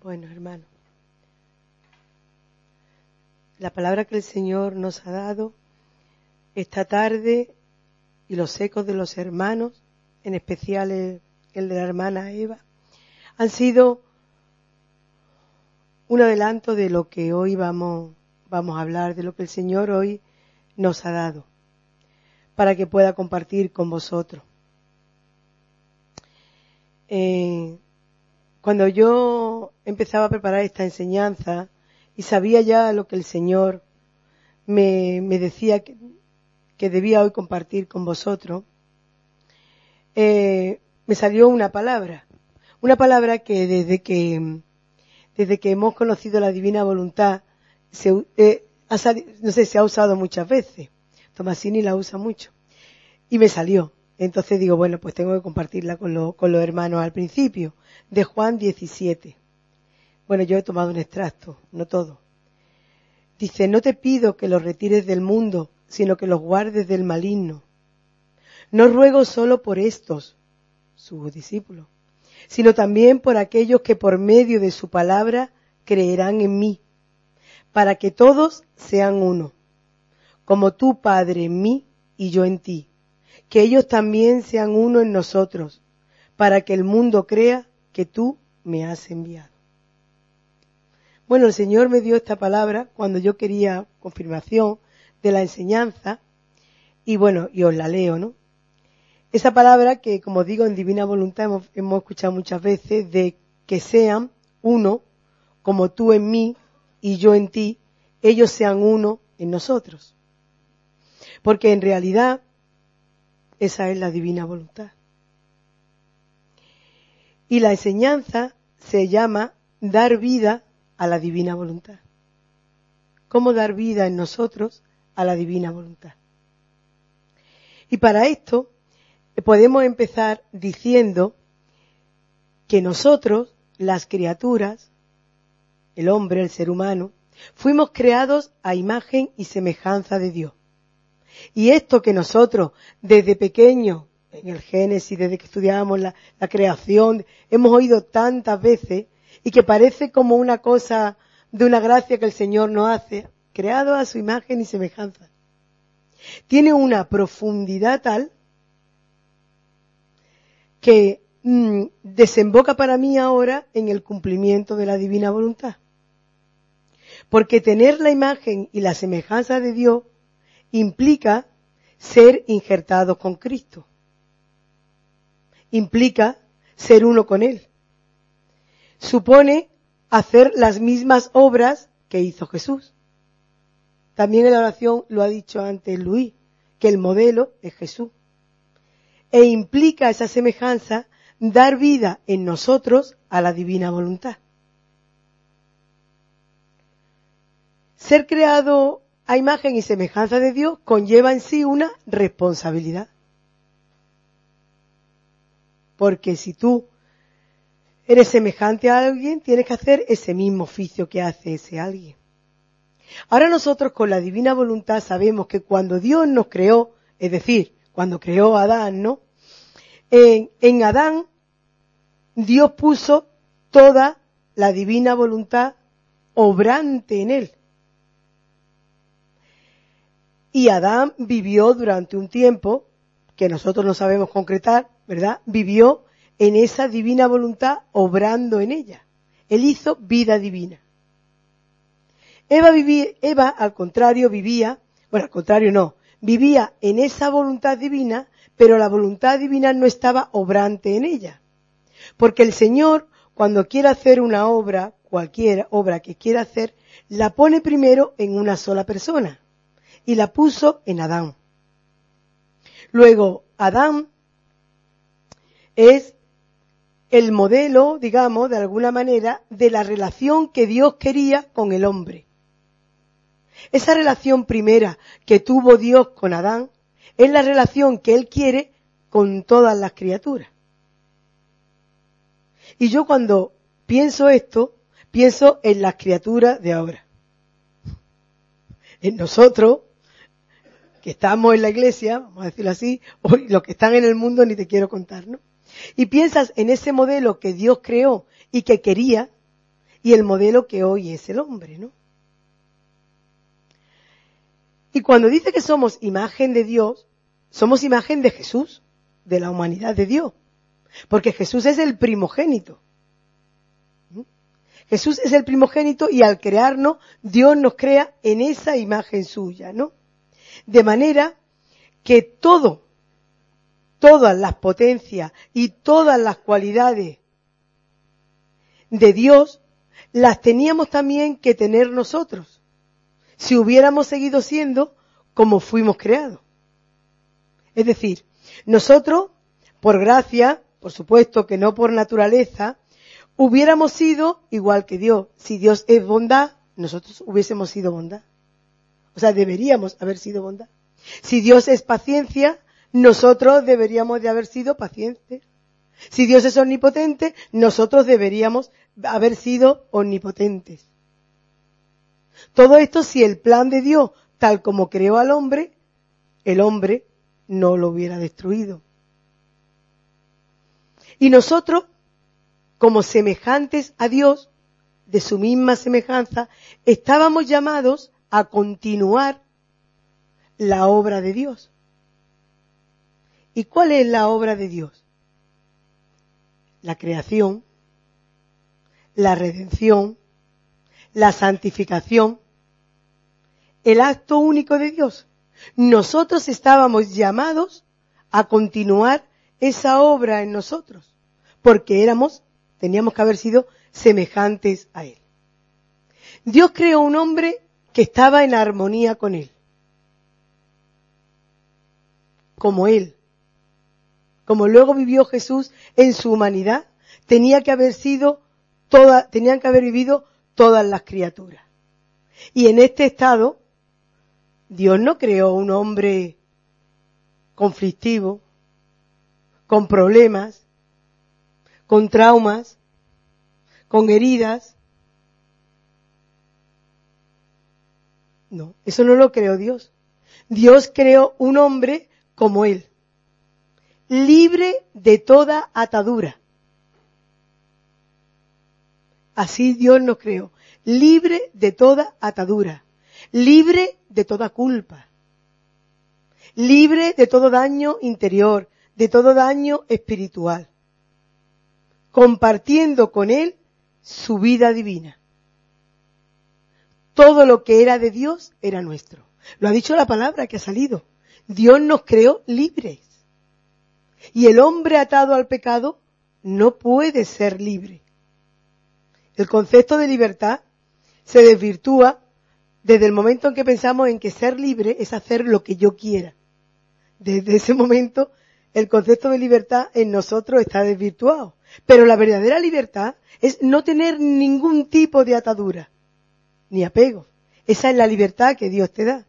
Bueno, hermano, la palabra que el Señor nos ha dado esta tarde y los ecos de los hermanos, en especial el de la hermana Eva, han sido un adelanto de lo que hoy vamos a hablar, de lo que el Señor hoy nos ha dado, para que pueda compartir con vosotros. Cuando yo empezaba a preparar esta enseñanza y sabía ya lo que el Señor me decía que debía hoy compartir con vosotros, me salió una palabra que desde que hemos conocido la divina voluntad, se ha usado muchas veces. Tomasini la usa mucho. Y me salió. Entonces digo, bueno, pues tengo que compartirla con los hermanos al principio, de Juan 17. Bueno, yo he tomado un extracto, no todo. Dice, no te pido que los retires del mundo, sino que los guardes del maligno. No ruego solo por estos, sus discípulos, sino también por aquellos que por medio de su palabra creerán en mí, para que todos sean uno, como tú, Padre, en mí y yo en ti, que ellos también sean uno en nosotros, para que el mundo crea que tú me has enviado. Bueno, el Señor me dio esta palabra cuando yo quería confirmación de la enseñanza, y bueno, y os la leo, ¿no? Esa palabra que, como digo, en divina voluntad hemos escuchado muchas veces, de que sean uno, como tú en mí y yo en ti, ellos sean uno en nosotros. Porque en realidad, esa es la divina voluntad. Y la enseñanza se llama dar vida a la divina voluntad. ¿Cómo dar vida en nosotros a la divina voluntad? Y para esto podemos empezar diciendo que nosotros, las criaturas, el hombre, el ser humano, fuimos creados a imagen y semejanza de Dios. Y esto que nosotros, desde pequeños, en el Génesis, desde que estudiábamos la creación, hemos oído tantas veces, y que parece como una cosa de una gracia que el Señor nos hace, creado a su imagen y semejanza, tiene una profundidad tal que desemboca para mí ahora en el cumplimiento de la divina voluntad. Porque tener la imagen y la semejanza de Dios implica ser injertados con Cristo. Implica ser uno con Él. Supone hacer las mismas obras que hizo Jesús. También en la oración lo ha dicho antes Luis, que el modelo es Jesús. E implica esa semejanza dar vida en nosotros a la divina voluntad. Ser creado a imagen y semejanza de Dios conlleva en sí una responsabilidad. Porque si tú eres semejante a alguien, tienes que hacer ese mismo oficio que hace ese alguien. Ahora nosotros con la divina voluntad sabemos que cuando Dios nos creó, es decir, cuando creó a Adán, ¿no? En Adán, Dios puso toda la divina voluntad obrante en él. Y Adán vivió durante un tiempo, que nosotros no sabemos concretar, ¿verdad? Vivió en esa divina voluntad obrando en ella. Él hizo vida divina. Eva al contrario vivía en esa voluntad divina, pero la voluntad divina no estaba obrante en ella. Porque el Señor, cuando quiere hacer una obra, cualquier obra que quiera hacer, la pone primero en una sola persona. Y la puso en Adán. Luego, Adán es el modelo, digamos, de alguna manera, de la relación que Dios quería con el hombre. Esa relación primera que tuvo Dios con Adán es la relación que Él quiere con todas las criaturas. Y yo cuando pienso esto, pienso en las criaturas de ahora. En nosotros, que estamos en la iglesia, vamos a decirlo así, o los que están en el mundo ni te quiero contar, ¿no? Y piensas en ese modelo que Dios creó y que quería, y el modelo que hoy es el hombre, ¿no? Y cuando dice que somos imagen de Dios, somos imagen de Jesús, de la humanidad de Dios, porque Jesús es el primogénito. Jesús es el primogénito y al crearnos, Dios nos crea en esa imagen suya, ¿no? De manera que todas las potencias y todas las cualidades de Dios las teníamos también que tener nosotros, si hubiéramos seguido siendo como fuimos creados. Es decir, nosotros, por gracia, por supuesto que no por naturaleza, hubiéramos sido igual que Dios. Si Dios es bondad, nosotros hubiésemos sido bondad. O sea, deberíamos haber sido bondad. Si Dios es paciencia, nosotros deberíamos de haber sido pacientes. Si Dios es omnipotente, nosotros deberíamos haber sido omnipotentes. Todo esto si el plan de Dios, tal como creó al hombre, el hombre no lo hubiera destruido. Y nosotros, como semejantes a Dios, de su misma semejanza, estábamos llamados a continuar la obra de Dios. ¿Y cuál es la obra de Dios? La creación, la redención, la santificación, el acto único de Dios. Nosotros estábamos llamados a continuar esa obra en nosotros, porque teníamos que haber sido semejantes a Él. Dios creó un hombre que estaba en armonía con Él, como Él. Como luego vivió Jesús en su humanidad, tenían que haber vivido todas las criaturas. Y en este estado, Dios no creó un hombre conflictivo, con problemas, con traumas, con heridas. No, eso no lo creó Dios. Dios creó un hombre como Él, libre de toda atadura. Así Dios nos creó, libre de toda atadura, libre de toda culpa, libre de todo daño interior, de todo daño espiritual, compartiendo con Él su vida divina. Todo lo que era de Dios era nuestro. Lo ha dicho la palabra que ha salido. Dios nos creó libres. Y el hombre atado al pecado no puede ser libre. El concepto de libertad se desvirtúa desde el momento en que pensamos en que ser libre es hacer lo que yo quiera. Desde ese momento el concepto de libertad en nosotros está desvirtuado. Pero la verdadera libertad es no tener ningún tipo de atadura, ni apego. Esa es la libertad que Dios te da.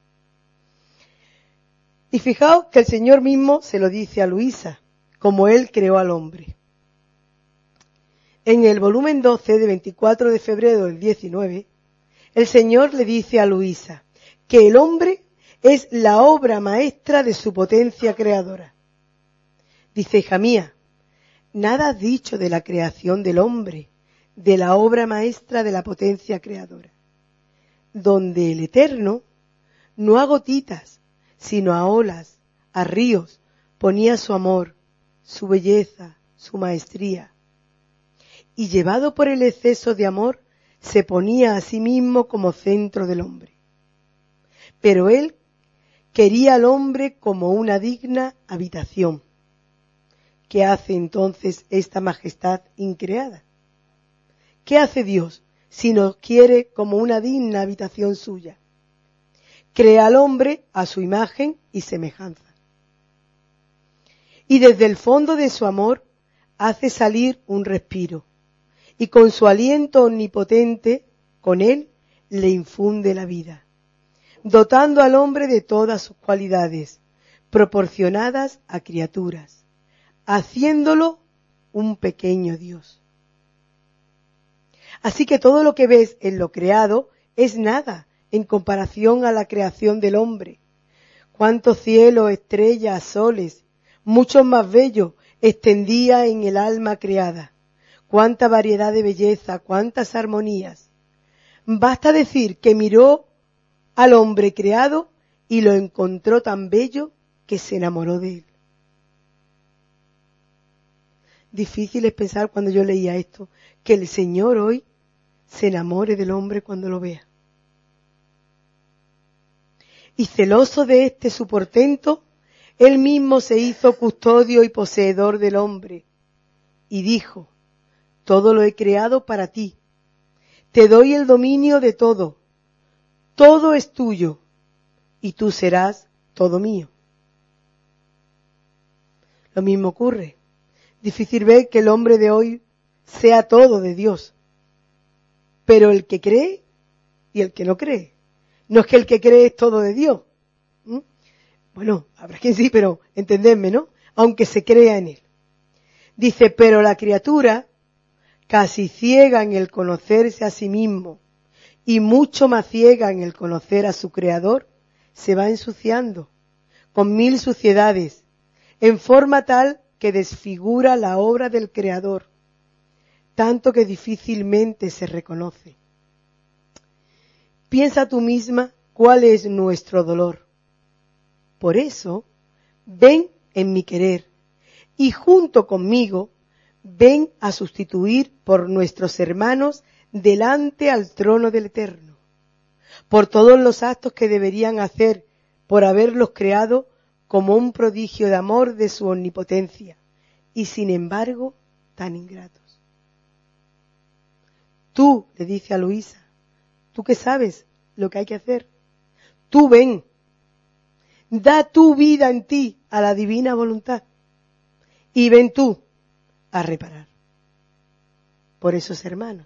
Y fijaos que el Señor mismo se lo dice a Luisa, como Él creó al hombre. En el volumen 12 de 24 de febrero del 19, el Señor le dice a Luisa que el hombre es la obra maestra de su potencia creadora. Dice, hija mía, nada has dicho de la creación del hombre, de la obra maestra de la potencia creadora, donde el Eterno no a gotitas, sino a olas, a ríos, ponía su amor, su belleza, su maestría. Y llevado por el exceso de amor, se ponía a sí mismo como centro del hombre. Pero él quería al hombre como una digna habitación. ¿Qué hace entonces esta majestad increada? ¿Qué hace Dios si nos quiere como una digna habitación suya? Crea al hombre a su imagen y semejanza. Y desde el fondo de su amor hace salir un respiro. Y con su aliento omnipotente, con él, le infunde la vida, dotando al hombre de todas sus cualidades, proporcionadas a criaturas, haciéndolo un pequeño Dios. Así que todo lo que ves en lo creado es nada en comparación a la creación del hombre. Cuántos cielos, estrellas, soles, muchos más bellos, extendía en el alma creada. cuánta variedad de belleza, cuántas armonías. Basta decir que miró al hombre creado y lo encontró tan bello que se enamoró de él. Difícil es pensar cuando yo leía esto, que el Señor hoy se enamore del hombre cuando lo vea. Y celoso de este su portento, él mismo se hizo custodio y poseedor del hombre. Y dijo, todo lo he creado para ti. Te doy el dominio de todo. Todo es tuyo. Y tú serás todo mío. Lo mismo ocurre. Difícil ver que el hombre de hoy sea todo de Dios. Pero el que cree y el que no cree. No es que el que cree es todo de Dios. Bueno, habrá quien sí, pero entendedme, ¿no? Aunque se crea en él. Dice, pero la criatura, casi ciega en el conocerse a sí mismo y mucho más ciega en el conocer a su Creador, se va ensuciando con 1000 suciedades, en forma tal que desfigura la obra del Creador, tanto que difícilmente se reconoce. Piensa tú misma cuál es nuestro dolor. Por eso, ven en mi querer y junto conmigo ven a sustituir por nuestros hermanos delante al trono del Eterno, por todos los actos que deberían hacer por haberlos creado como un prodigio de amor de su omnipotencia, y sin embargo tan ingratos. Tú, le dice a Luisa, tú que sabes lo que hay que hacer, tú ven, da tu vida en ti a la divina voluntad, y ven tú a reparar por esos hermanos.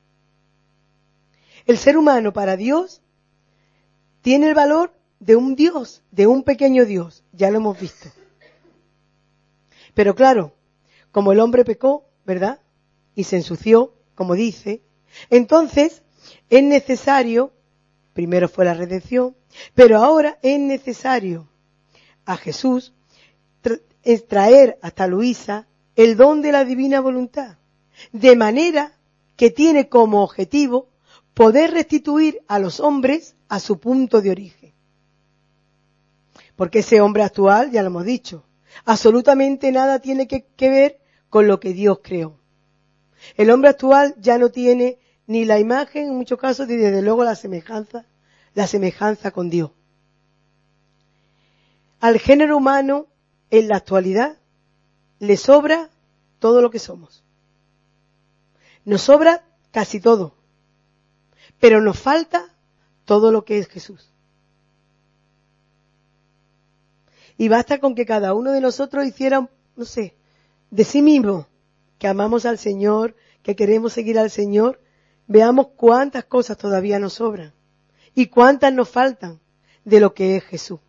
El ser humano para Dios tiene el valor de un Dios, de un pequeño Dios, ya lo hemos visto. Pero claro, como el hombre pecó, ¿verdad? Y se ensució, como dice, entonces es necesario, primero fue la redención, pero ahora es necesario a Jesús traer hasta Luisa el don de la divina voluntad, de manera que tiene como objetivo poder restituir a los hombres a su punto de origen. Porque ese hombre actual, ya lo hemos dicho, absolutamente nada tiene que ver con lo que Dios creó. El hombre actual ya no tiene ni la imagen, en muchos casos, ni desde luego la semejanza con Dios. Al género humano, en la actualidad, le sobra todo lo que somos. Nos sobra casi todo, pero nos falta todo lo que es Jesús. Y basta con que cada uno de nosotros hiciera, no sé, de sí mismo, que amamos al Señor, que queremos seguir al Señor, veamos cuántas cosas todavía nos sobran y cuántas nos faltan de lo que es Jesús.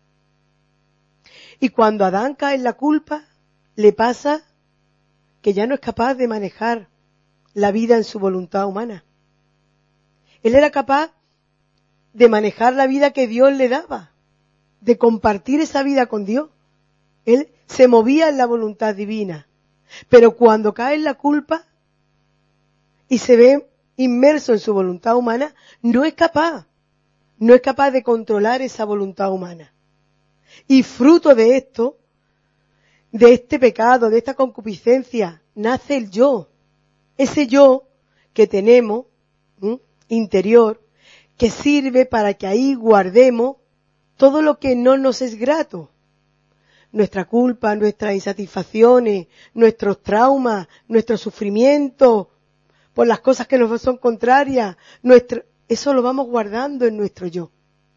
Y cuando Adán cae en la culpa, le pasa que ya no es capaz de manejar la vida en su voluntad humana. Él era capaz de manejar la vida que Dios le daba, de compartir esa vida con Dios. Él se movía en la voluntad divina. Pero cuando cae en la culpa y se ve inmerso en su voluntad humana, no es capaz de controlar esa voluntad humana. Y fruto de esto, de este pecado, de esta concupiscencia, nace el yo. Ese yo que tenemos, interior, que sirve para que ahí guardemos todo lo que no nos es grato. Nuestra culpa, nuestras insatisfacciones, nuestros traumas, nuestro sufrimiento por las cosas que nos son contrarias, eso lo vamos guardando en nuestro yo.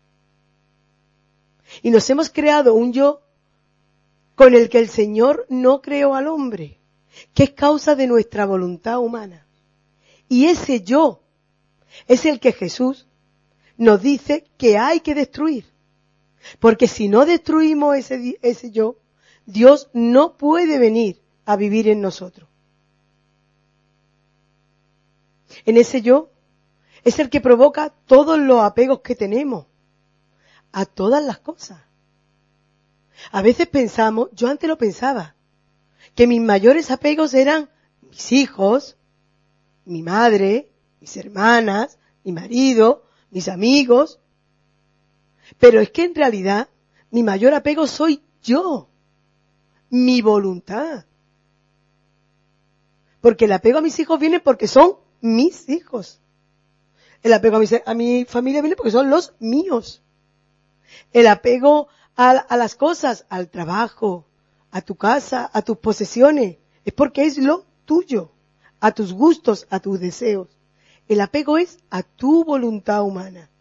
Y nos hemos creado un yo con el que el Señor no creó al hombre, que es causa de nuestra voluntad humana. Y ese yo es el que Jesús nos dice que hay que destruir. Porque si no destruimos ese yo, Dios no puede venir a vivir en nosotros. En ese yo es el que provoca todos los apegos que tenemos a todas las cosas. A veces pensamos, yo antes lo pensaba, que mis mayores apegos eran mis hijos, mi madre, mis hermanas, mi marido, mis amigos. Pero es que en realidad mi mayor apego soy yo, mi voluntad. Porque el apego a mis hijos viene porque son mis hijos. El apego a mi familia viene porque son los míos. El apego a las cosas, al trabajo, a tu casa, a tus posesiones, es porque es lo tuyo, a tus gustos, a tus deseos. El apego es a tu voluntad humana.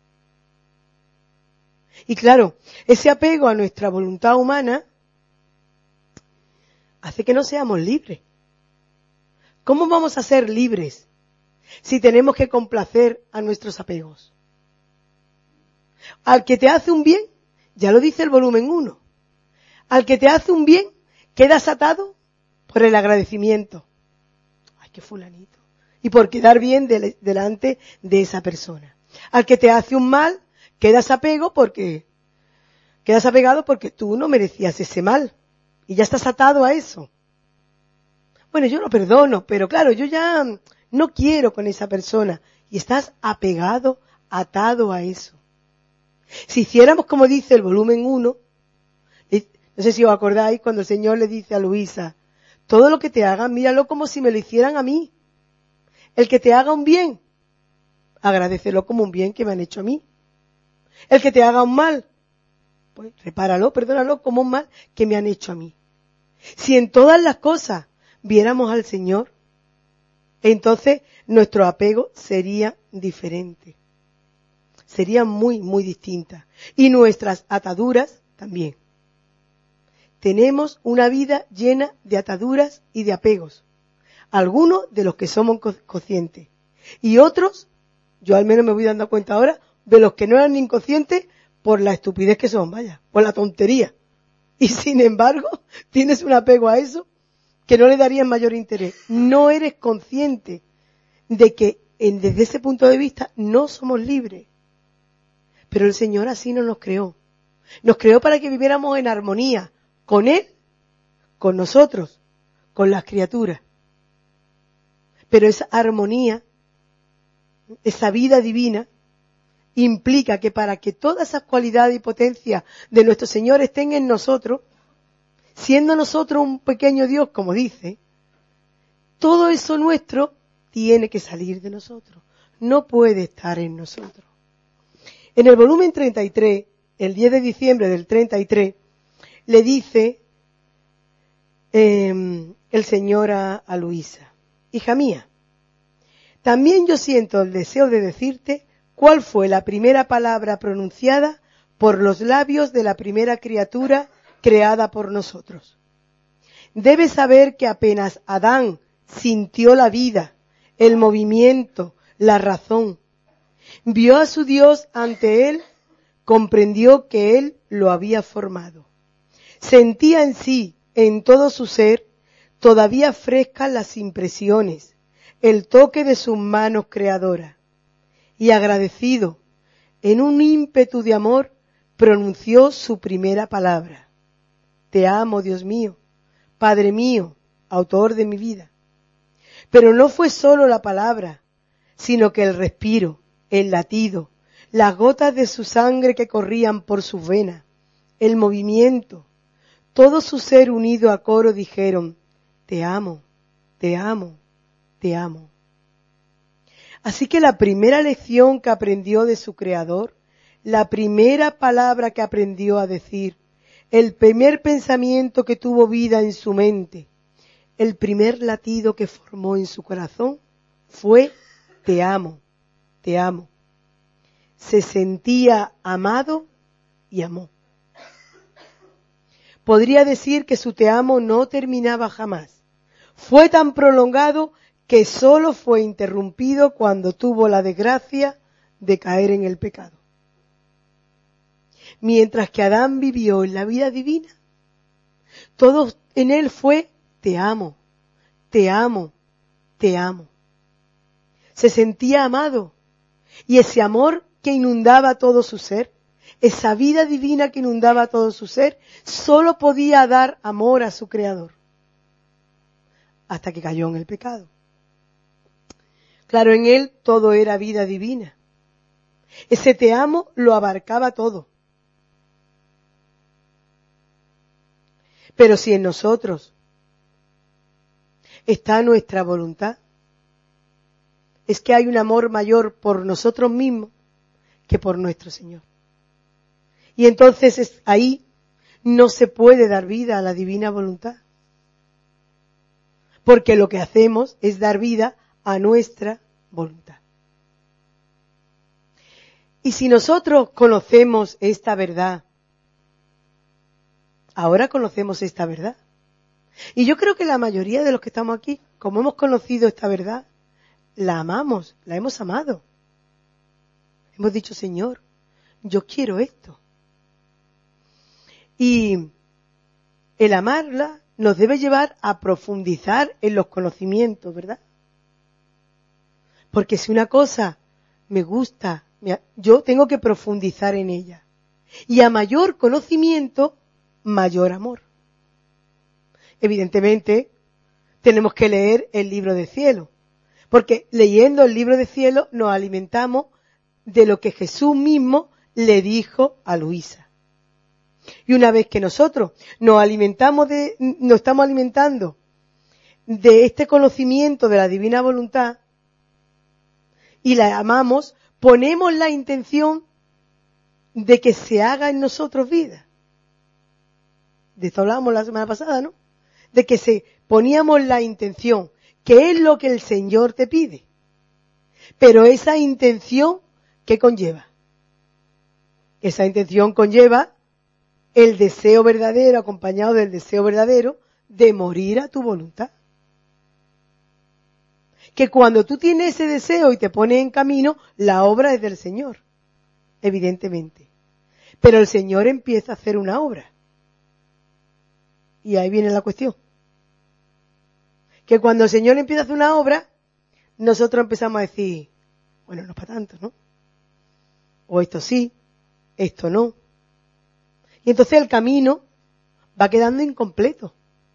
Y claro, ese apego a nuestra voluntad humana hace que no seamos libres. ¿Cómo vamos a ser libres si tenemos que complacer a nuestros apegos? Al que te hace un bien, ya lo dice el volumen 1, al que te hace un bien, quedas atado por el agradecimiento. Ay, qué fulanito. Y por quedar bien delante de esa persona. Al que te hace un mal, quedas apegado porque tú no merecías ese mal. Y ya estás atado a eso. Bueno, yo lo perdono, pero claro, yo ya no quiero con esa persona. Y estás apegado, atado a eso. Si hiciéramos como dice el volumen 1, no sé si os acordáis cuando el Señor le dice a Luisa, todo lo que te hagan, míralo como si me lo hicieran a mí. El que te haga un bien, agradécelo como un bien que me han hecho a mí. El que te haga un mal, pues repáralo, perdónalo como un mal que me han hecho a mí. Si en todas las cosas viéramos al Señor, entonces nuestro apego sería diferente. Sería muy, muy distinta. Y nuestras ataduras también. Tenemos una vida llena de ataduras y de apegos. Algunos de los que somos conscientes. Y otros, yo al menos me voy dando cuenta ahora, de los que no eran inconscientes por la estupidez que son, vaya, por la tontería. Y sin embargo, tienes un apego a eso que no le darías mayor interés. No eres consciente de que desde ese punto de vista no somos libres. Pero el Señor así no nos creó. Nos creó para que viviéramos en armonía con Él, con nosotros, con las criaturas. Pero esa armonía, esa vida divina, implica que para que todas esas cualidades y potencias de nuestro Señor estén en nosotros, siendo nosotros un pequeño Dios, como dice, todo eso nuestro tiene que salir de nosotros. No puede estar en nosotros. En el volumen 33, el 10 de diciembre del 33, le dice el Señor a Luisa, hija mía, también yo siento el deseo de decirte cuál fue la primera palabra pronunciada por los labios de la primera criatura creada por nosotros. Debes saber que apenas Adán sintió la vida, el movimiento, la razón, vio a su Dios ante él, comprendió que él lo había formado. Sentía en sí, en todo su ser, todavía frescas las impresiones, el toque de sus manos creadoras. Y agradecido, en un ímpetu de amor, pronunció su primera palabra. Te amo, Dios mío, Padre mío, autor de mi vida. Pero no fue solo la palabra, sino que el respiro, el latido, las gotas de su sangre que corrían por sus venas, el movimiento, todo su ser unido a coro dijeron, te amo, te amo, te amo. Así que la primera lección que aprendió de su Creador, la primera palabra que aprendió a decir, el primer pensamiento que tuvo vida en su mente, el primer latido que formó en su corazón fue te amo, te amo. Se sentía amado y amó. Podría decir que su te amo no terminaba jamás. Fue tan prolongado que solo fue interrumpido cuando tuvo la desgracia de caer en el pecado. Mientras que Adán vivió en la vida divina, todo en él fue te amo, te amo, te amo. Se sentía amado y ese amor que inundaba todo su ser, esa vida divina que inundaba todo su ser, solo podía dar amor a su Creador. hasta que cayó en el pecado. Claro, en él todo era vida divina. Ese te amo lo abarcaba todo. Pero si en nosotros está nuestra voluntad, es que hay un amor mayor por nosotros mismos que por nuestro Señor. Y entonces ahí no se puede dar vida a la divina voluntad. Porque lo que hacemos es dar vida a nuestra voluntad. Y si nosotros conocemos esta verdad, ahora conocemos esta verdad. Y yo creo que la mayoría de los que estamos aquí, como hemos conocido esta verdad, la amamos, la hemos amado. Hemos dicho, Señor, yo quiero esto. Y el amarla nos debe llevar a profundizar en los conocimientos, ¿verdad? Porque si una cosa me gusta, yo tengo que profundizar en ella. Y a mayor conocimiento, mayor amor. Evidentemente, tenemos que leer el libro del cielo. Porque leyendo el libro del cielo nos alimentamos de lo que Jesús mismo le dijo a Luisa. Y una vez que nosotros nos estamos alimentando de este conocimiento de la divina voluntad y la amamos, ponemos la intención de que se haga en nosotros vida. De esto hablábamos la semana pasada, ¿no? De que poníamos la intención, que es lo que el Señor te pide. Pero esa intención, ¿qué conlleva? Esa intención conlleva el deseo verdadero, acompañado del deseo verdadero, de morir a tu voluntad. Que cuando tú tienes ese deseo y te pones en camino, la obra es del Señor, evidentemente. Pero el Señor empieza a hacer una obra. Y ahí viene la cuestión. Que cuando el Señor empieza a hacer una obra, nosotros empezamos a decir, bueno, no es para tanto, ¿no? O esto sí, esto no. Y entonces el camino va quedando incompleto.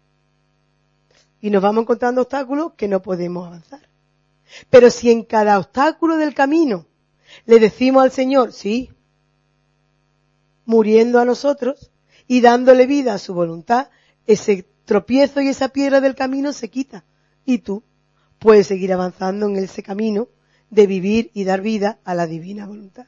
Y nos vamos encontrando obstáculos que no podemos avanzar. Pero si en cada obstáculo del camino le decimos al Señor, sí, muriendo a nosotros y dándole vida a su voluntad, ese tropiezo y esa piedra del camino se quita. Y tú puedes seguir avanzando en ese camino de vivir y dar vida a la divina voluntad.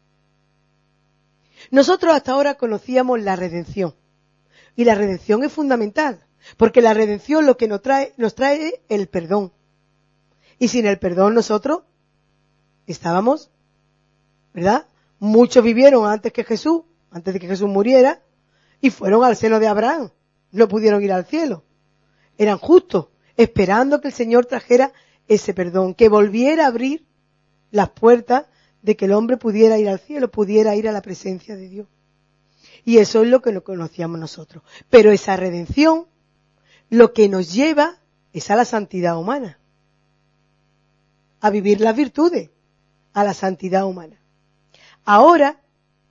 Nosotros hasta ahora conocíamos la redención. Y la redención es fundamental. Porque la redención lo que nos trae el perdón. Y sin el perdón nosotros estábamos, ¿verdad? Muchos vivieron antes de que Jesús muriera, y fueron al seno de Abraham. No pudieron ir al cielo. Eran justos, esperando que el Señor trajera ese perdón, que volviera a abrir las puertas de que el hombre pudiera ir al cielo, pudiera ir a la presencia de Dios. Y eso es lo que lo conocíamos nosotros. Pero esa redención, lo que nos lleva es a la santidad humana, a vivir las virtudes, a la santidad humana. Ahora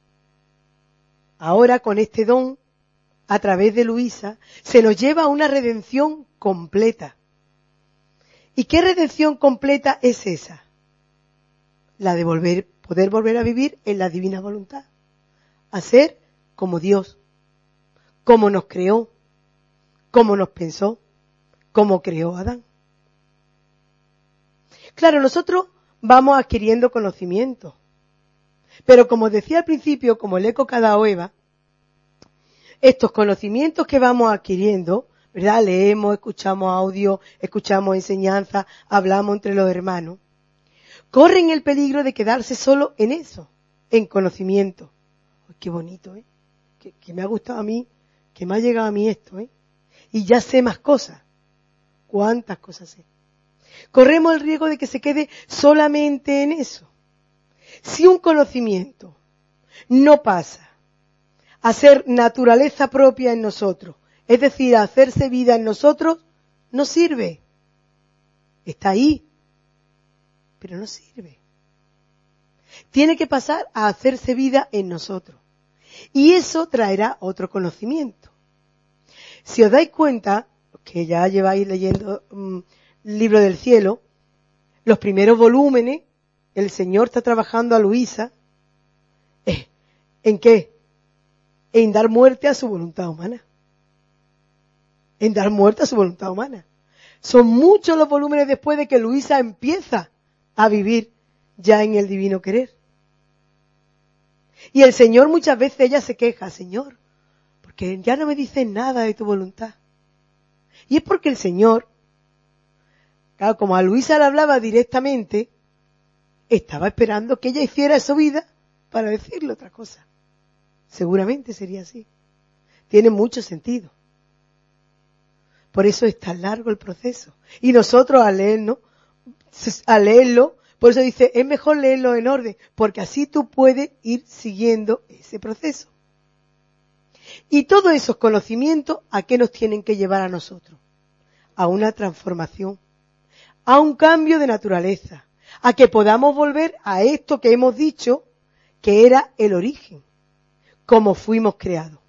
con este don, a través de Luisa, se nos lleva a una redención completa. ¿Y qué redención completa es esa? La de poder volver a vivir en la divina voluntad. A ser como Dios, como nos creó, como nos pensó, como creó a Adán. Claro, nosotros vamos adquiriendo conocimiento. Pero como decía al principio, como el eco que ha dado Eva, estos conocimientos que vamos adquiriendo, ¿verdad? Leemos, escuchamos audio, escuchamos enseñanza, hablamos entre los hermanos, corren el peligro de quedarse solo en eso, en conocimiento. ¡Ay, qué bonito, ¿eh? Que me ha gustado a mí, que me ha llegado a mí esto, ¿eh? Y ya sé más cosas. ¿Cuántas cosas sé? Corremos el riesgo de que se quede solamente en eso. Si un conocimiento no pasa a ser naturaleza propia en nosotros, es decir, a hacerse vida en nosotros, no sirve. Está ahí, pero no sirve. Tiene que pasar a hacerse vida en nosotros. Y eso traerá otro conocimiento. Si os dais cuenta, los que ya lleváis leyendo el libro del cielo, los primeros volúmenes, el Señor está trabajando a Luisa, ¿en qué? En dar muerte a su voluntad humana. En dar muerte a su voluntad humana. Son muchos los volúmenes después de que Luisa empieza a vivir ya en el divino querer. Y el Señor muchas veces ella se queja, Señor, porque ya no me dices nada de tu voluntad. Y es porque el Señor, claro, como a Luisa le hablaba directamente, estaba esperando que ella hiciera su vida para decirle otra cosa. Seguramente sería así. Tiene mucho sentido. Por eso es tan largo el proceso. Y nosotros al leerlo, por eso dice, es mejor leerlo en orden, porque así tú puedes ir siguiendo ese proceso. Y todos esos conocimientos, ¿a qué nos tienen que llevar a nosotros? A una transformación, a un cambio de naturaleza, a que podamos volver a esto que hemos dicho, que era el origen, como fuimos creados.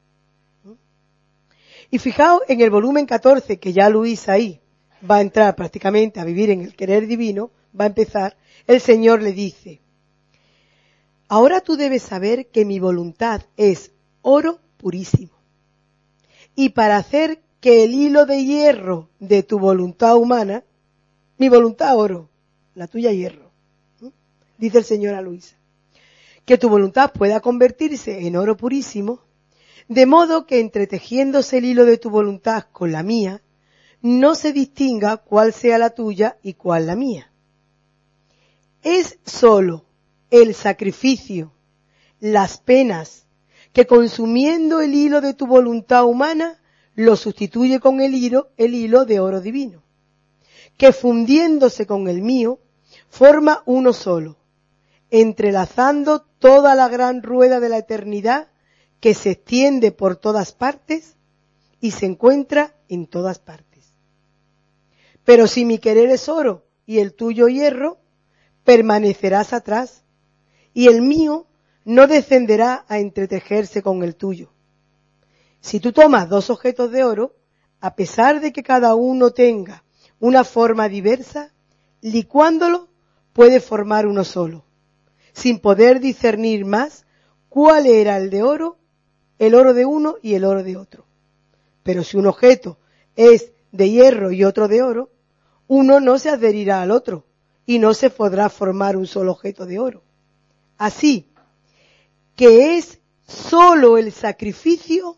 Y fijaos en el volumen 14, que ya Luisa ahí va a entrar prácticamente a vivir en el querer divino, va a empezar, el Señor le dice, ahora tú debes saber que mi voluntad es oro purísimo. Y para hacer que el hilo de hierro de tu voluntad humana, mi voluntad oro, la tuya hierro, dice el Señor a Luisa, que tu voluntad pueda convertirse en oro purísimo, de modo que entretejiéndose el hilo de tu voluntad con la mía, no se distinga cuál sea la tuya y cuál la mía. Es sólo el sacrificio, las penas, que consumiendo el hilo de tu voluntad humana, lo sustituye con el hilo de oro divino, que fundiéndose con el mío, forma uno solo, entrelazando toda la gran rueda de la eternidad que se extiende por todas partes y se encuentra en todas partes. Pero si mi querer es oro y el tuyo hierro, permanecerás atrás y el mío no descenderá a entretejerse con el tuyo. Si tú tomas dos objetos de oro, a pesar de que cada uno tenga una forma diversa, licuándolo puede formar uno solo, sin poder discernir más cuál era el oro de uno y el oro de otro. Pero si un objeto es de hierro y otro de oro, uno no se adherirá al otro y no se podrá formar un solo objeto de oro. Así que es solo el sacrificio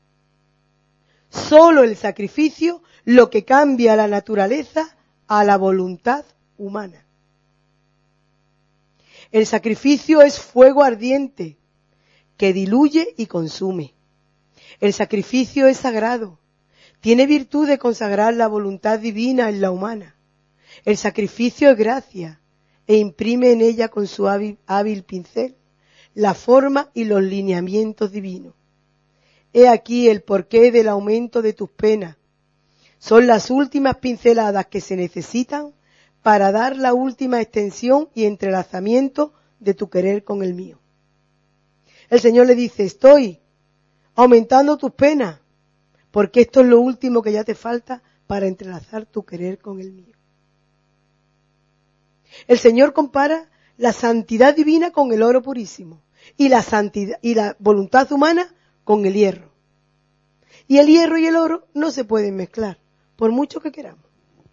lo que cambia la naturaleza a la voluntad humana. El sacrificio es fuego ardiente que diluye y consume. El sacrificio es sagrado. Tiene virtud de consagrar la voluntad divina en la humana. El sacrificio es gracia e imprime en ella con su hábil pincel la forma y los lineamientos divinos. He aquí el porqué del aumento de tus penas. Son las últimas pinceladas que se necesitan para dar la última extensión y entrelazamiento de tu querer con el mío. El Señor le dice, estoy aumentando tus penas, porque esto es lo último que ya te falta para entrelazar tu querer con el mío. El Señor compara la santidad divina con el oro purísimo y la santidad y la voluntad humana con el hierro. Y el hierro y el oro no se pueden mezclar, por mucho que queramos.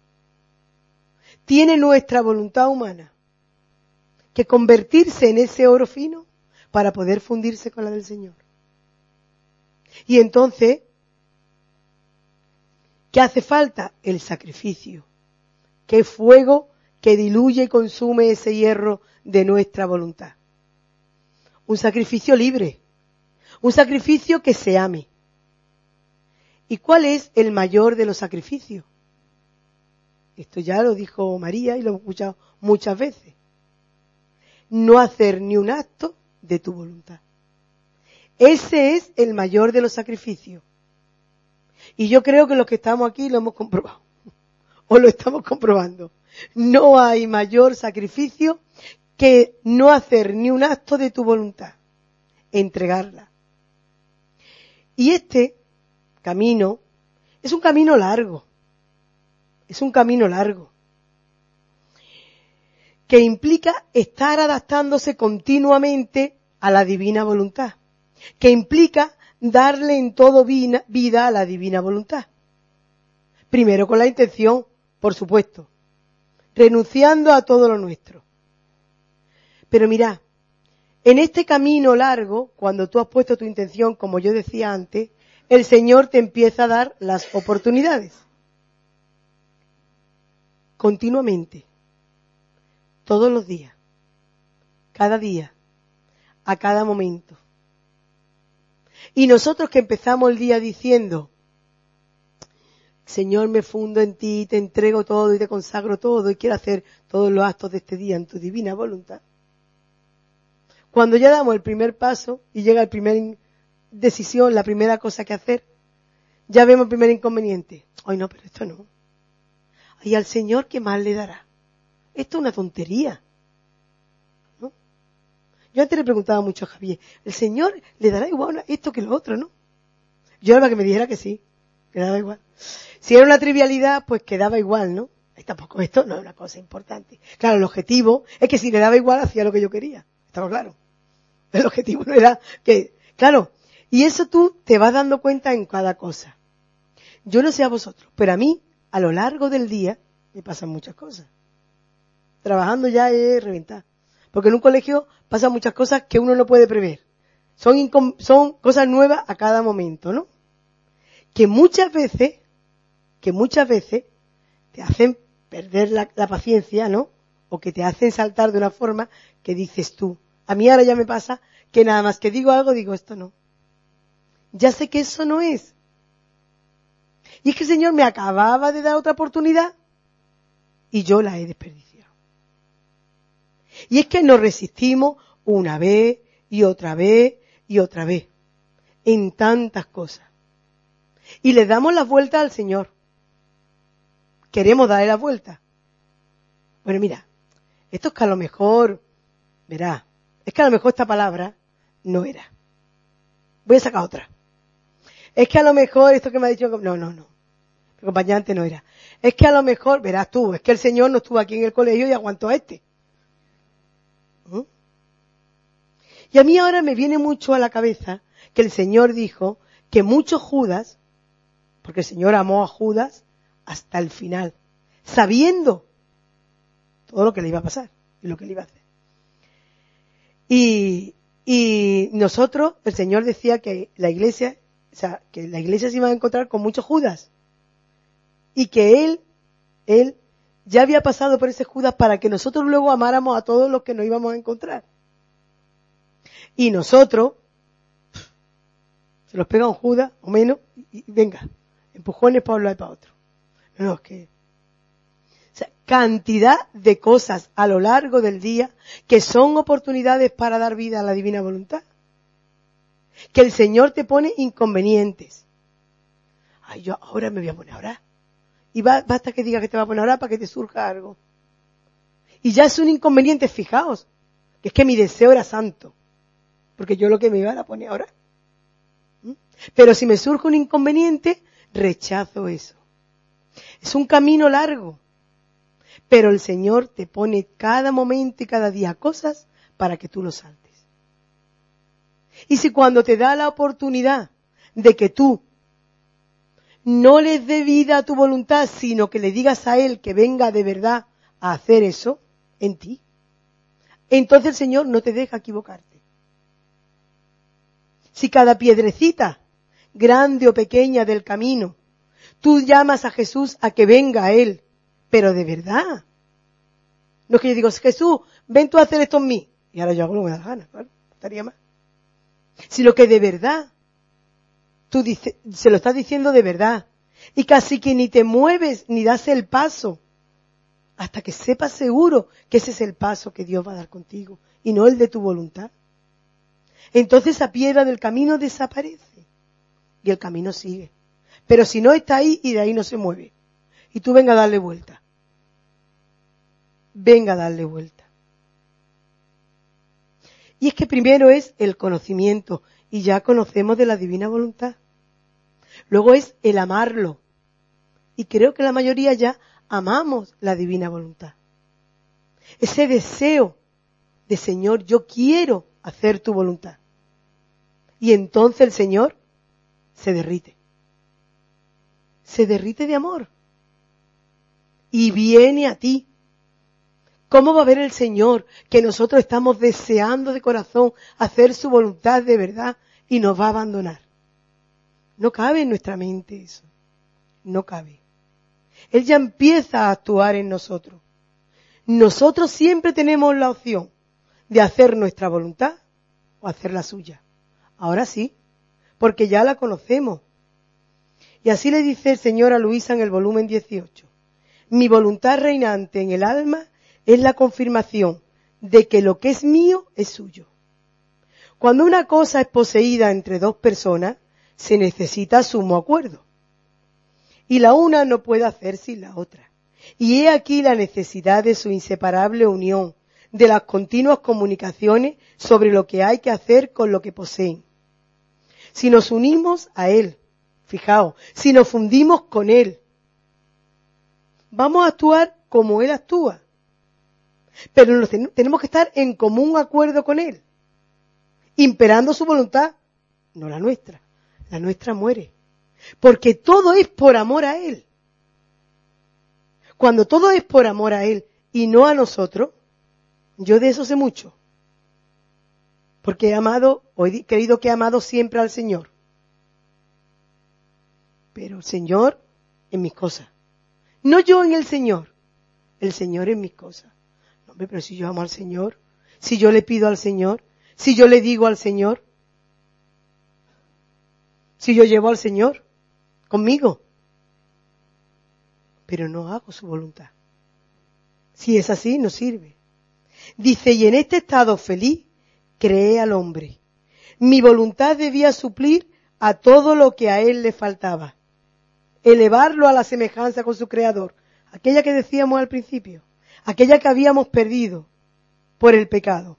Tiene nuestra voluntad humana que convertirse en ese oro fino para poder fundirse con la del Señor. Y entonces, ¿qué hace falta? El sacrificio, que es fuego que diluye y consume ese hierro de nuestra voluntad. Un sacrificio libre, un sacrificio que se ame. ¿Y cuál es el mayor de los sacrificios? Esto ya lo dijo María y lo hemos escuchado muchas veces. No hacer ni un acto de tu voluntad. Ese es el mayor de los sacrificios. Y yo creo que los que estamos aquí lo hemos comprobado. O lo estamos comprobando. No hay mayor sacrificio que no hacer ni un acto de tu voluntad. Entregarla. Y este camino Es un camino largo. Es un camino largo. Que implica estar adaptándose continuamente a la divina voluntad. Que implica darle en todo vida a la divina voluntad. Primero con la intención, por supuesto, renunciando a todo lo nuestro. Pero mirad, en este camino largo, cuando tú has puesto tu intención, como yo decía antes, el Señor te empieza a dar las oportunidades. Continuamente. Todos los días. Cada día. A cada momento. Y nosotros que empezamos el día diciendo, Señor, me fundo en ti, te entrego todo y te consagro todo y quiero hacer todos los actos de este día en tu divina voluntad. Cuando ya damos el primer paso y llega la primera decisión, la primera cosa que hacer, ya vemos el primer inconveniente. Ay, no, pero esto no. Ay, al Señor, ¿qué más le dará? Esto es una tontería. ¿No? Yo antes le preguntaba mucho a Javier, ¿el Señor le dará igual esto que lo otro, no? Yo era para que me dijera que sí, que daba igual. Si era una trivialidad, pues quedaba igual, ¿no? Y tampoco esto no es una cosa importante. Claro, el objetivo es que si le daba igual, hacía lo que yo quería. Estaba claro. El objetivo no era que, claro, y eso tú te vas dando cuenta en cada cosa. Yo no sé a vosotros, pero a mí, a lo largo del día, me pasan muchas cosas. Trabajando ya es reventar. Porque en un colegio pasan muchas cosas que uno no puede prever. Son cosas nuevas a cada momento, ¿no? Que muchas veces te hacen perder la paciencia, ¿no? O que te hacen saltar de una forma que dices tú. A mí ahora ya me pasa que nada más que digo algo, digo esto no. Ya sé que eso no es. Y es que el Señor me acababa de dar otra oportunidad y yo la he desperdiciado. Y es que nos resistimos una vez y otra vez y otra vez en tantas cosas. Y le damos la vuelta al Señor. Queremos darle la vuelta. Bueno, mira, esto es que a lo mejor, verá, es que a lo mejor esta palabra no era. Voy a sacar otra. Es que a lo mejor esto que me ha dicho, no. El acompañante no era. Es que a lo mejor, verás tú, es que el Señor no estuvo aquí en el colegio y aguantó a este. ¿Mm? Y a mí ahora me viene mucho a la cabeza que el Señor dijo que muchos Judas, porque el Señor amó a Judas hasta el final, sabiendo todo lo que le iba a pasar y lo que le iba a hacer. Y nosotros, el Señor decía que la iglesia se iba a encontrar con muchos Judas. Y que Él ya había pasado por ese Judas para que nosotros luego amáramos a todos los que nos íbamos a encontrar. Y nosotros, se los pega un Judas, o menos, y venga, empujones para un lado y para otro. No, es que... O sea, cantidad de cosas a lo largo del día que son oportunidades para dar vida a la divina voluntad. Que el Señor te pone inconvenientes. Ay, yo ahora me voy a poner a orar. Y basta que diga que te va a poner a orar para que te surja algo. Y ya es un inconveniente, fijaos, que es que mi deseo era santo. Porque yo lo que me iba a poner a orar. Pero si me surge un inconveniente, rechazo eso. Es un camino largo. Pero el Señor te pone cada momento y cada día cosas para que tú lo saltes. Y si cuando te da la oportunidad de que tú no les dé vida a tu voluntad, sino que le digas a Él que venga de verdad a hacer eso en ti, entonces el Señor no te deja equivocarte. Si cada piedrecita, grande o pequeña del camino, tú llamas a Jesús a que venga a Él, pero de verdad. No es que yo digo, Jesús, ven tú a hacer esto en mí. Y ahora yo hago lo que me da la gana, claro, estaría mal. Sino que de verdad, tú se lo estás diciendo de verdad. Y casi que ni te mueves ni das el paso hasta que sepas seguro que ese es el paso que Dios va a dar contigo y no el de tu voluntad. Entonces esa piedra del camino desaparece y el camino sigue. Pero si no está ahí y de ahí no se mueve y tú venga a darle vuelta. Venga a darle vuelta. Y es que primero es el conocimiento y ya conocemos de la divina voluntad. Luego es el amarlo y creo que la mayoría ya amamos la divina voluntad. Ese deseo de Señor, yo quiero hacer tu voluntad. Y entonces el Señor se derrite. Se derrite de amor. Y viene a ti. ¿Cómo va a ver el Señor que nosotros estamos deseando de corazón hacer su voluntad de verdad y nos va a abandonar? No cabe en nuestra mente eso. No cabe. Él ya empieza a actuar en nosotros. Nosotros siempre tenemos la opción de hacer nuestra voluntad o hacer la suya. Ahora sí, porque ya la conocemos. Y así le dice el Señor a Luisa en el volumen 18. Mi voluntad reinante en el alma es la confirmación de que lo que es mío es suyo. Cuando una cosa es poseída entre dos personas, se necesita sumo acuerdo. Y la una no puede hacer sin la otra. Y he aquí la necesidad de su inseparable unión, de las continuas comunicaciones sobre lo que hay que hacer con lo que poseen. Si nos unimos a Él, fijaos, si nos fundimos con Él, vamos a actuar como Él actúa. Pero tenemos que estar en común acuerdo con Él, imperando su voluntad, no la nuestra. La nuestra muere. Porque todo es por amor a Él. Cuando todo es por amor a Él y no a nosotros, yo de eso sé mucho. Porque he amado, o he creído que he amado siempre al Señor. Pero el Señor en mis cosas. No yo en el Señor en mis cosas. No, hombre, pero si yo amo al Señor, si yo le pido al Señor, si yo le digo al Señor, si yo llevo al Señor conmigo, pero no hago su voluntad. Si es así, no sirve. Dice, y en este estado feliz creé al hombre. Mi voluntad debía suplir a todo lo que a él le faltaba. Elevarlo a la semejanza con su Creador. Aquella que decíamos al principio. Aquella que habíamos perdido por el pecado.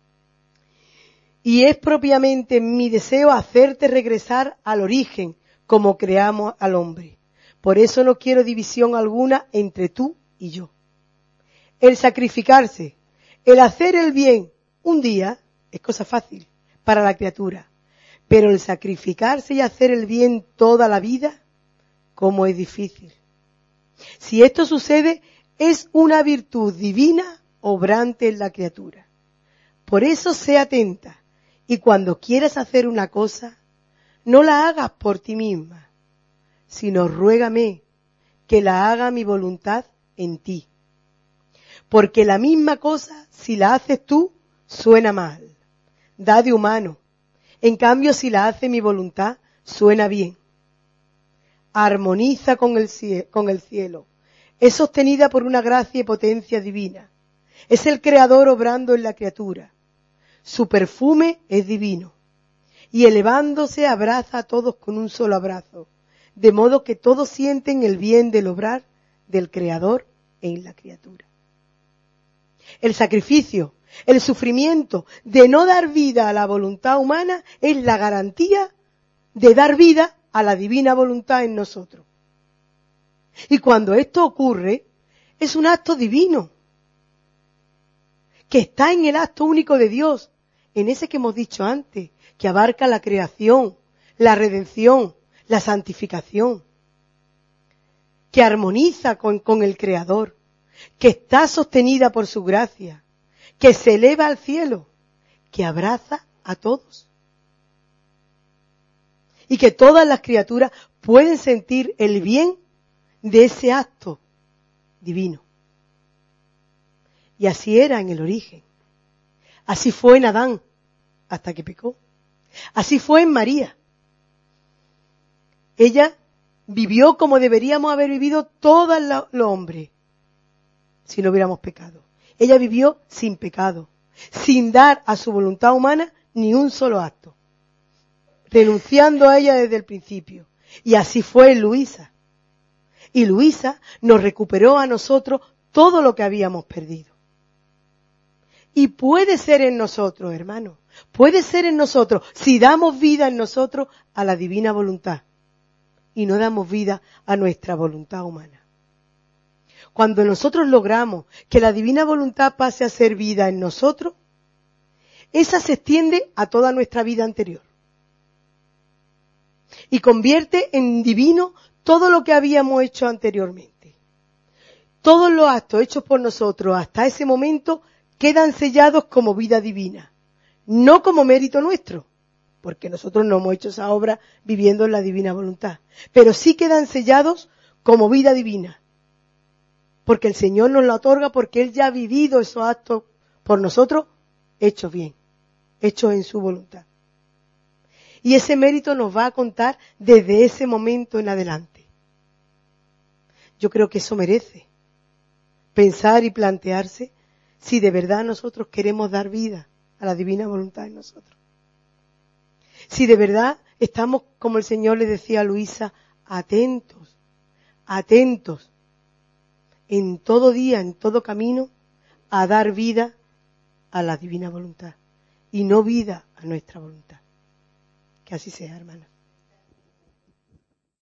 Y es propiamente mi deseo hacerte regresar al origen, como creamos al hombre. Por eso no quiero división alguna entre tú y yo. El sacrificarse, el hacer el bien un día es cosa fácil para la criatura. Pero el sacrificarse y hacer el bien toda la vida, ¿cómo es difícil? Si esto sucede, es una virtud divina obrante en la criatura. Por eso sé atenta. Y cuando quieras hacer una cosa, no la hagas por ti misma, sino ruégame que la haga mi voluntad en ti. Porque la misma cosa, si la haces tú, suena mal, da de humano. En cambio, si la hace mi voluntad, suena bien. Armoniza con el cielo. Es sostenida por una gracia y potencia divina. Es el Creador obrando en la criatura. Su perfume es divino, y elevándose abraza a todos con un solo abrazo, de modo que todos sienten el bien del obrar del Creador en la criatura. El sacrificio, el sufrimiento de no dar vida a la voluntad humana es la garantía de dar vida a la divina voluntad en nosotros. Y cuando esto ocurre, es un acto divino, que está en el acto único de Dios, en ese que hemos dicho antes, que abarca la creación, la redención, la santificación, que armoniza con el Creador, que está sostenida por su gracia, que se eleva al cielo, que abraza a todos. Y que todas las criaturas pueden sentir el bien de ese acto divino. Y así era en el origen. Así fue en Adán, hasta que pecó. Así fue en María. Ella vivió como deberíamos haber vivido todos los hombres, si no hubiéramos pecado. Ella vivió sin pecado, sin dar a su voluntad humana ni un solo acto, renunciando a ella desde el principio. Y así fue Luisa. Y Luisa nos recuperó a nosotros todo lo que habíamos perdido. Y puede ser en nosotros, hermanos, puede ser en nosotros, si damos vida en nosotros a la divina voluntad. y no damos vida a nuestra voluntad humana. Cuando nosotros logramos que la divina voluntad pase a ser vida en nosotros, esa se extiende a toda nuestra vida anterior. Y convierte en divino todo lo que habíamos hecho anteriormente. Todos los actos hechos por nosotros hasta ese momento quedan sellados como vida divina, no como mérito nuestro, porque nosotros no hemos hecho esa obra viviendo en la divina voluntad, pero sí quedan sellados como vida divina, porque el Señor nos la otorga porque Él ya ha vivido esos actos por nosotros hechos bien, hechos en su voluntad. Y ese mérito nos va a contar desde ese momento en adelante. Yo creo que eso merece pensar y plantearse si de verdad nosotros queremos dar vida a la divina voluntad en nosotros. Si de verdad estamos, como el Señor le decía a Luisa, atentos en todo día, en todo camino, a dar vida a la divina voluntad y no vida a nuestra voluntad. Que así sea, hermanos.